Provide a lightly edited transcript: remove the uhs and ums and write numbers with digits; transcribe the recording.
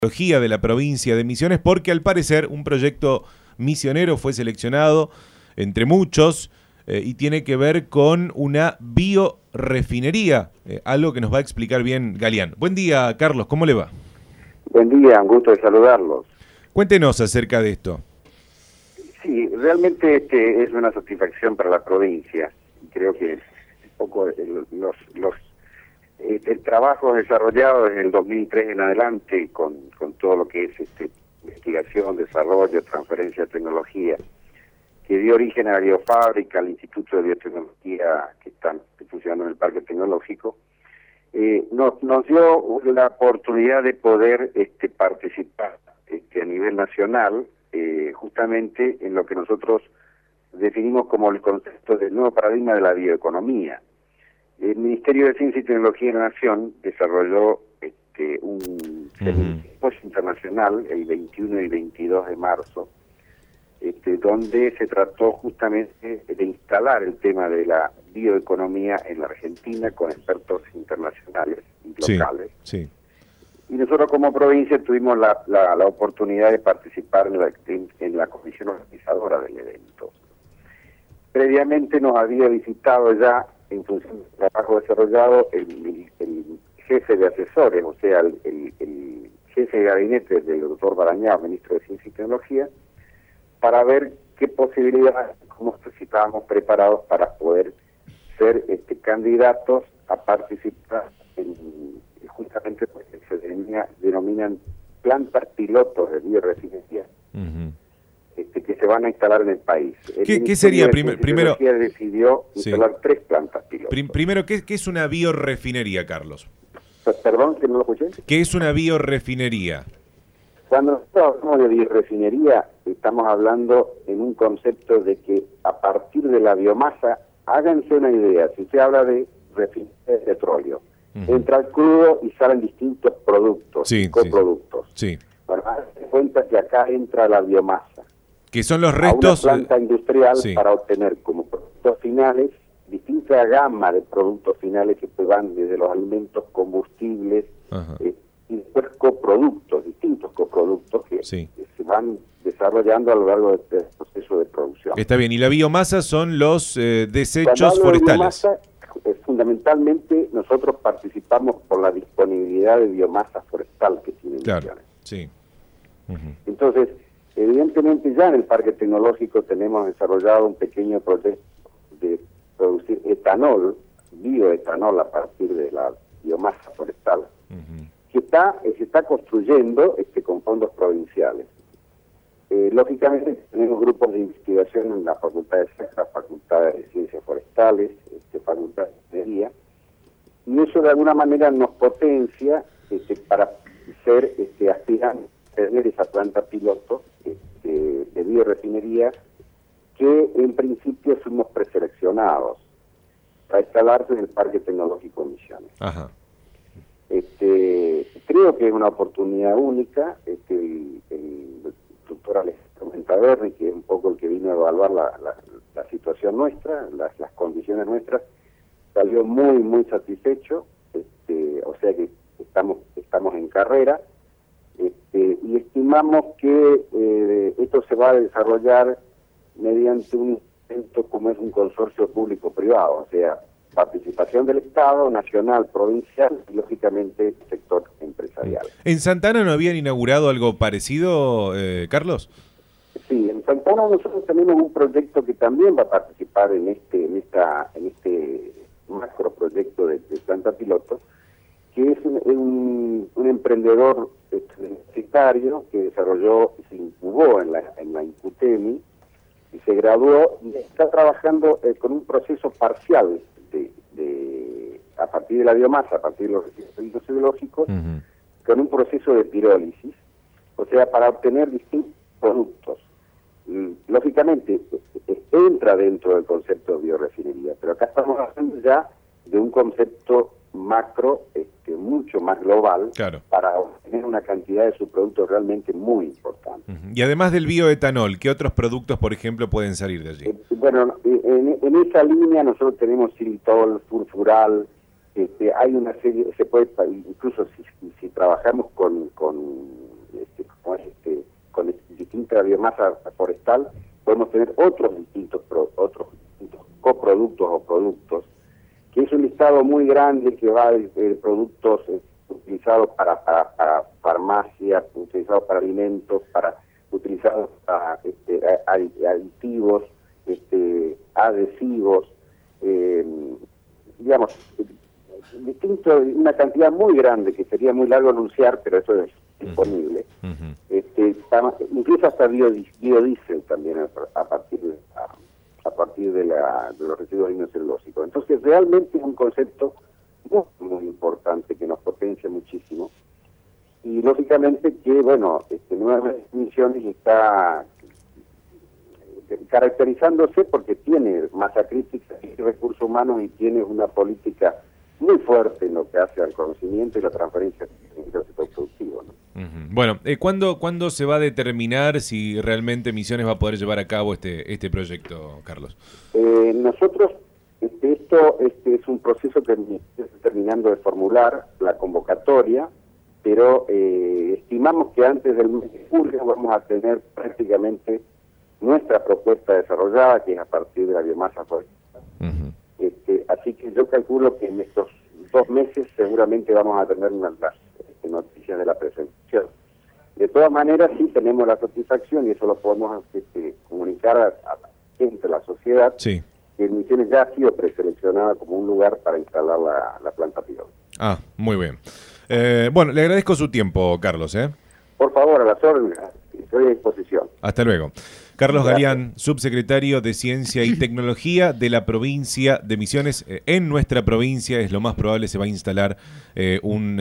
de la provincia de Misiones, porque al parecer un proyecto misionero fue seleccionado entre muchos y tiene que ver con una biorefinería, algo que nos va a explicar bien Galeán. Buen día, Carlos, ¿cómo le va? Buen día, un gusto de saludarlos. Cuéntenos acerca de esto. Sí, realmente es una satisfacción para la provincia. Creo que un poco el trabajo desarrollado desde el 2003 en adelante con todo lo que es investigación, desarrollo, transferencia de tecnología, que dio origen a la biofábrica, al Instituto de Biotecnología que están funcionando en el Parque Tecnológico, nos dio la oportunidad de poder participar a nivel nacional justamente en lo que nosotros definimos como el concepto del nuevo paradigma de la bioeconomía. El Ministerio de Ciencia y Tecnología de la Nación desarrolló un simposio internacional el 21 y 22 de marzo, donde se trató justamente de instalar el tema de la bioeconomía en la Argentina con expertos internacionales y locales. Sí. Y nosotros como provincia tuvimos la oportunidad de participar en la comisión organizadora del evento. Previamente nos había visitado ya, en función del trabajo desarrollado, el jefe de asesores, o sea, el jefe de gabinete del doctor Barañao, ministro de Ciencia y Tecnología, para ver qué posibilidades, cómo estábamos preparados para poder ser candidatos a participar en justamente pues, se denominan plantas pilotos de biorefinería que se van a instalar en el país. ¿Qué sería primero? Decidió instalar 3 plantas pilotos. Primero, ¿qué es una biorefinería, Carlos? Perdón, que no lo escuché. ¿Qué es una biorefinería? Cuando nosotros hablamos de biorefinería, estamos hablando en un concepto de que a partir de la biomasa, háganse una idea, si se habla de refinería de petróleo, entra el crudo y salen distintos productos, coproductos. Sí. Bueno, hazte cuenta que acá entra la biomasa. Que son los restos... A una planta industrial para obtener como productos finales distinta gama de productos finales que van desde los alimentos, combustibles, y después coproductos, distintos coproductos que se van desarrollando a lo largo del proceso de producción. Está bien, y la biomasa son los desechos forestales. De biomasa, fundamentalmente nosotros participamos por la disponibilidad de biomasa forestal que tiene Misiones. Sí. Entonces, evidentemente ya en el Parque Tecnológico tenemos desarrollado un pequeño proyecto de producir etanol, bioetanol a partir de la biomasa forestal, que se está construyendo con fondos provinciales. Lógicamente tenemos grupos de investigación en la Facultad de Ciencias, Facultad de Ciencias Forestales, Facultad de Ingeniería, y eso de alguna manera nos potencia para ser aspirantes a tener esa planta piloto de biorefinería que en principio fuimos preseleccionados para instalarse en el Parque Tecnológico Misiones. Creo que es una oportunidad única. El doctor Alejandro Mentaverri, que es un poco el que vino a evaluar la situación nuestra, las condiciones nuestras, salió muy satisfecho, o sea que estamos en carrera, y estimamos que esto se va a desarrollar mediante un evento como es un consorcio público-privado, o sea, participación del Estado, nacional, provincial y lógicamente sector empresarial. ¿En Santana no habían inaugurado algo parecido, Carlos? Sí, en Santana nosotros tenemos un proyecto que también va a participar en este macro proyecto de planta piloto, que es un emprendedor universitario que desarrolló, se incubó en la Incutemi y se graduó y está trabajando con un proceso parcial a partir de la biomasa, a partir de los residuos biológicos, con un proceso de pirólisis, o sea, para obtener distintos productos. Lógicamente, entra dentro del concepto de biorefinería, pero acá estamos hablando ya de un concepto macro, mucho más global, para obtener una cantidad de subproductos realmente muy importante. Y además del bioetanol, ¿qué otros productos, por ejemplo, pueden salir de allí? Bueno, en esa línea nosotros tenemos xilitol, furfural, hay una serie, se puede, incluso si trabajamos con solamente la biomasa forestal, podemos tener otros distintos coproductos o productos, que es un listado muy grande que va de productos utilizados para farmacia, utilizados para alimentos, utilizados para aditivos, adhesivos, digamos, una cantidad muy grande que sería muy largo anunciar, pero eso es disponible. Incluso hasta biodiesel también a partir de los residuos lignocelulósicos. Entonces realmente es un concepto muy, muy importante que nos potencia muchísimo, y lógicamente que Nuevas Misiones está caracterizándose porque tiene masa crítica y recursos humanos, y tiene una política muy fuerte en lo que hace al conocimiento y la transferencia del sector productivo, ¿no? Bueno, ¿cuándo se va a determinar si realmente Misiones va a poder llevar a cabo este proyecto, Carlos? Nosotros, esto es un proceso que está terminando de formular la convocatoria, pero estimamos que antes del mes de julio vamos a tener prácticamente nuestra propuesta desarrollada, que es a partir de la biomasa forestal. Así que yo calculo que en estos 2 meses seguramente vamos a tener las noticias de la presentación. De todas maneras, sí tenemos la satisfacción, y eso lo podemos comunicar a la gente, a la sociedad, sí, que Misiones ya ha sido preseleccionada como un lugar para instalar la planta pilot. Ah, muy bien. Bueno, le agradezco su tiempo, Carlos. Por favor, a las órdenes, estoy a disposición. Hasta luego. Carlos Galeán, subsecretario de Ciencia y Tecnología de la provincia de Misiones. En nuestra provincia es lo más probable se va a instalar un